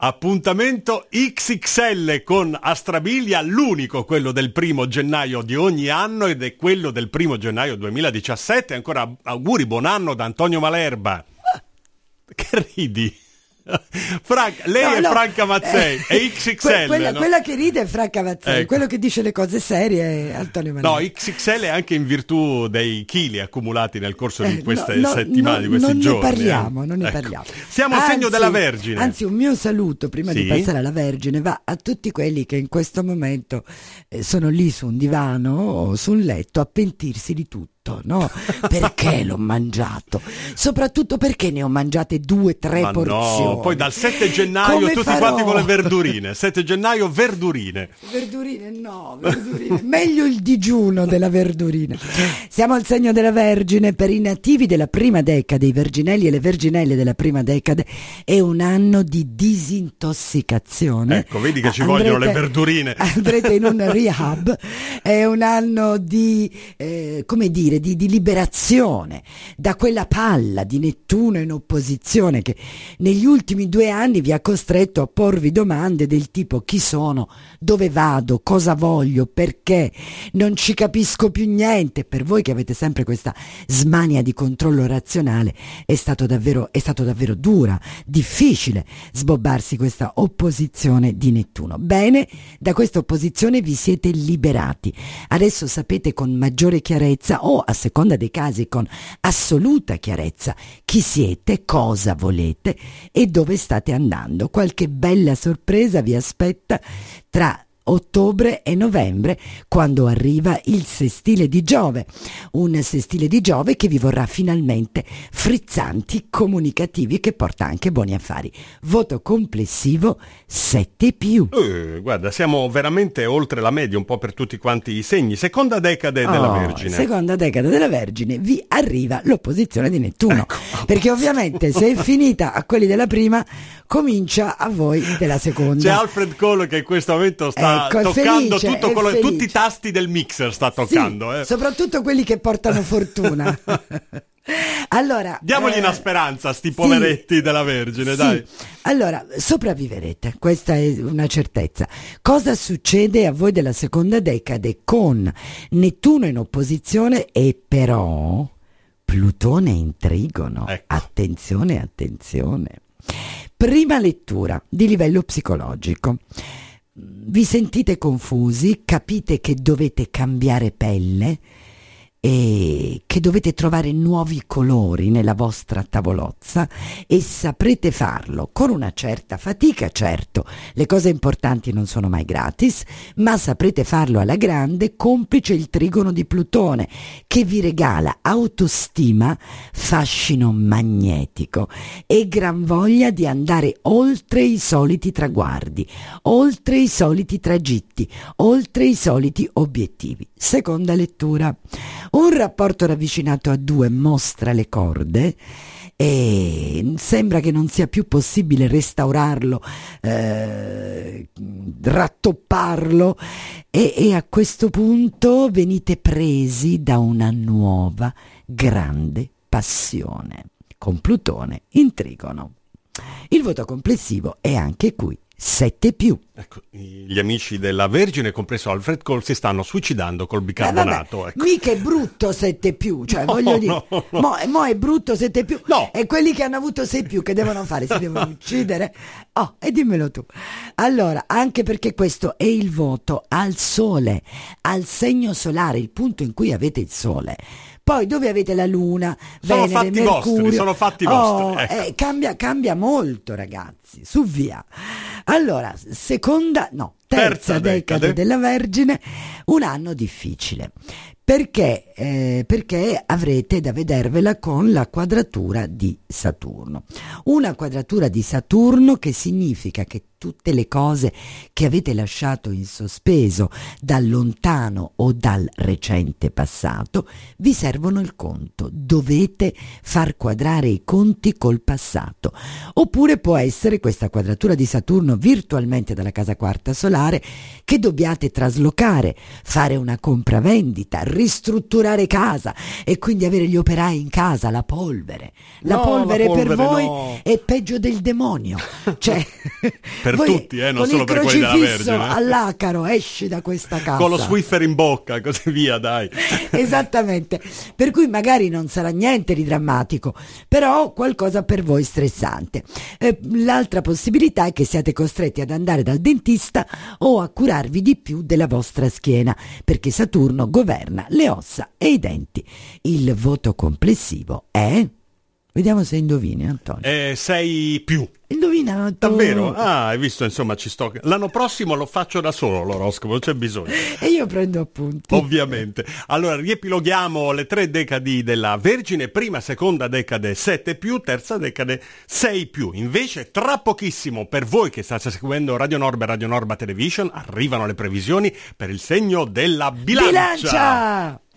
Appuntamento XXL con Astrabilia, l'unico, quello del 1° gennaio di ogni anno, ed è quello del 1° gennaio 2017. Ancora auguri, buon anno da Antonio Malerba. Che ridi? Lei è Franca Mazzei, è XXL. Quella che ride è Franca Mazzei, ecco. Quello che dice le cose serie è Antonio Malerba. No, XXL è anche in virtù dei chili accumulati nel corso di queste settimane, di questi giorni. Non ne parliamo. Siamo al segno della Vergine. Anzi, un mio saluto prima di passare alla Vergine va a tutti quelli che in questo momento sono lì su un divano o su un letto a pentirsi di tutto. No? Perché l'ho mangiato? Soprattutto perché ne ho mangiate 2-3 porzioni. No, poi dal 7 gennaio come tutti quanti con le verdurine. 7 gennaio verdurine. Verdurine. Meglio il digiuno della verdurina. Siamo al segno della Vergine. Per i nativi della prima decade, i verginelli e le verginelle della prima decade, è un anno di disintossicazione. Ecco, vedi che ci vogliono le verdurine. Andrete in un rehab. È un anno di di liberazione da quella palla di Nettuno in opposizione che negli ultimi 2 anni vi ha costretto a porvi domande del tipo: chi sono, dove vado, cosa voglio, perché, non ci capisco più niente. Per voi che avete sempre questa smania di controllo razionale è stato davvero dura, difficile sbobbarsi questa opposizione di Nettuno. Bene, da questa opposizione vi siete liberati. Adesso sapete con maggiore chiarezza, o a seconda dei casi con assoluta chiarezza, chi siete, cosa volete e dove state andando. Qualche bella sorpresa vi aspetta tra ottobre e novembre, quando arriva il sestile di Giove, un sestile di Giove che vi vorrà finalmente frizzanti, comunicativi, che porta anche buoni affari. Voto complessivo 7+. Guarda, siamo veramente oltre la media un po' per tutti quanti i segni. Seconda decade della Vergine. Seconda decade della Vergine, vi arriva l'opposizione di Nettuno, ecco. Perché ovviamente se è finita a quelli della prima, comincia a voi della seconda. C'è Alfred Cole che in questo momento sta toccando tutti i tasti del mixer, sta toccando. Sì, soprattutto quelli che portano fortuna. Allora, diamogli una speranza a sti poveretti della Vergine, dai. Allora, sopravviverete, questa è una certezza. Cosa succede a voi della seconda decade con Nettuno in opposizione e però Plutone in trigono? Ecco. Attenzione. Prima lettura di livello psicologico. Vi sentite confusi, capite che dovete cambiare pelle e che dovete trovare nuovi colori nella vostra tavolozza, e saprete farlo con una certa fatica. Certo, le cose importanti non sono mai gratis, ma saprete farlo alla grande, complice il trigono di Plutone che vi regala autostima, fascino magnetico e gran voglia di andare oltre i soliti traguardi, oltre i soliti tragitti, oltre i soliti obiettivi. Seconda lettura. Un rapporto ravvicinato a 2 mostra le corde e sembra che non sia più possibile restaurarlo, rattopparlo, e a questo punto venite presi da una nuova grande passione con Plutone in trigono. Il voto complessivo è anche qui 7+. Ecco, gli amici della Vergine, compreso Alfred Cole, si stanno suicidando col bicarbonato. Ecco. Mica è brutto 7+, cioè voglio dire, no. Mo è brutto 7+. No. E quelli che hanno avuto 6+, che devono fare? Si devono uccidere? E dimmelo tu. Allora, anche perché questo è il voto al Sole, al segno solare, il punto in cui avete il Sole. Poi dove avete la Luna, Venere, Mercurio, sono fatti vostri. Ecco. Cambia molto, ragazzi, su via. Allora, terza decade della Vergine, un anno difficile. Perché avrete da vedervela con la quadratura di Saturno. Una quadratura di Saturno che significa che tutte le cose che avete lasciato in sospeso dal lontano o dal recente passato vi servono il conto. Dovete far quadrare i conti col passato. Oppure può essere questa quadratura di Saturno virtualmente dalla casa quarta solare pensare che dobbiate traslocare, fare una compravendita, ristrutturare casa e quindi avere gli operai in casa, la polvere. La polvere per voi è peggio del demonio. Cioè, per tutti, non solo per quelli della Vergine. All'acaro, esci da questa casa. Con lo Swiffer in bocca, così via, dai. Esattamente. Per cui magari non sarà niente di drammatico, però qualcosa per voi stressante. L'altra possibilità è che siate costretti ad andare dal dentista o a curarvi di più della vostra schiena, perché Saturno governa le ossa e i denti. Il voto complessivo è... Vediamo se indovini, Antonio. 6 più. Indovinato. Davvero? Ah, hai visto, insomma, ci sto. L'anno prossimo lo faccio da solo l'oroscopo, non c'è bisogno. E io prendo appunti. Ovviamente. Allora, riepiloghiamo le 3 decadi della Vergine. Prima, seconda decade 7 più, terza decade 6 più. Invece, tra pochissimo, per voi che state seguendo Radio Norba e Radio Norba Television, arrivano le previsioni per il segno della bilancia.